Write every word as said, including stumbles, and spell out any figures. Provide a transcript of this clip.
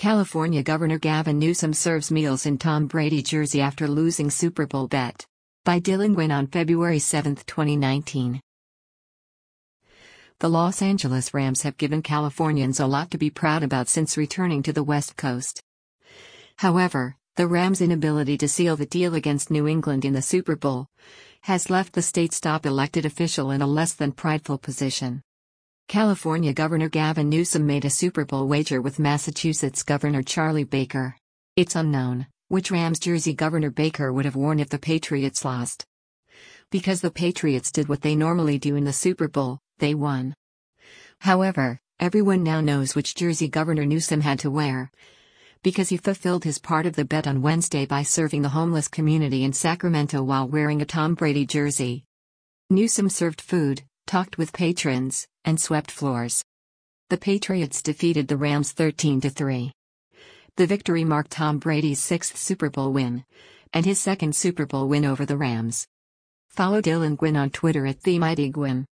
California Governor Gavin Newsom serves meals in Tom Brady jersey after losing Super Bowl bet. By Dylan Gwynn on February seventh, twenty nineteen. The Los Angeles Rams have given Californians a lot to be proud about since returning to the West Coast. However, the Rams' inability to seal the deal against New England in the Super Bowl has left the state's top elected official in a less than prideful position. California Governor Gavin Newsom made a Super Bowl wager with Massachusetts Governor Charlie Baker. It's unknown which Rams jersey Governor Baker would have worn if the Patriots lost. Because the Patriots did what they normally do in the Super Bowl, they won. However, everyone now knows which jersey Governor Newsom had to wear, because he fulfilled his part of the bet on Wednesday by serving the homeless community in Sacramento while wearing a Tom Brady jersey. Newsom served food, talked with patrons, and swept floors. The Patriots defeated the Rams thirteen to three. The victory marked Tom Brady's sixth Super Bowl win, and his second Super Bowl win over the Rams. Follow Dylan Gwynn on Twitter at TheMightyGwynn.